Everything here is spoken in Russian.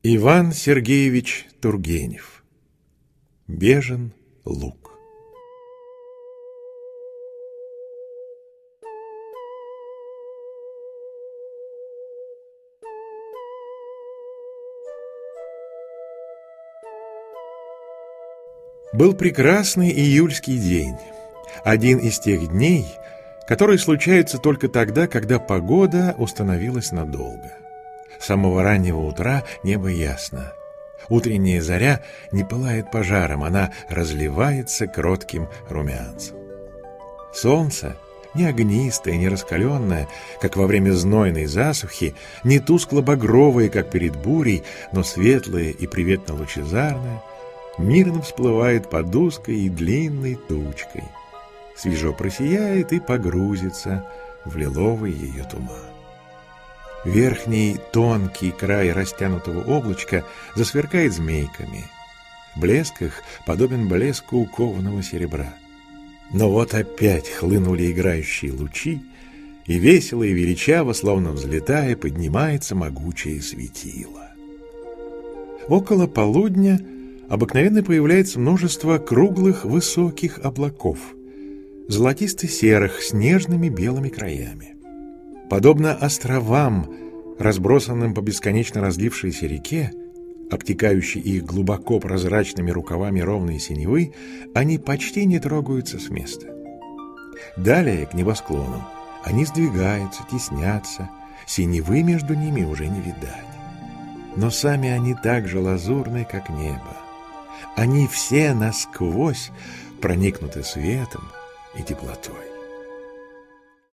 Иван Сергеевич Тургенев. Бежен луг. Был прекрасный июльский день, один из тех дней, которые случаются только тогда, когда погода установилась надолго. С самого раннего утра небо ясно. Утренняя заря не пылает пожаром, она разливается кротким румянцем. Солнце, не огнистое, не раскаленное, как во время знойной засухи, не тускло-багровое, как перед бурей, но светлое и приветно-лучезарное, мирно всплывает под узкой и длинной тучкой, свежо просияет и погрузится в лиловый ее туман. Верхний тонкий край растянутого облачка засверкает змейками. Блеск их подобен блеску кованого серебра. Но вот опять хлынули играющие лучи, и весело и величаво, словно взлетая, поднимается могучее светило. Около полудня обыкновенно появляется множество круглых высоких облаков, золотисто-серых с нежными белыми краями. Подобно островам, разбросанным по бесконечно разлившейся реке, обтекающей их глубоко прозрачными рукавами ровной синевы, они почти не трогаются с места. Далее, к небосклону, они сдвигаются, теснятся, синевы между ними уже не видать. Но сами они так же лазурны, как небо. Они все насквозь проникнуты светом и теплотой.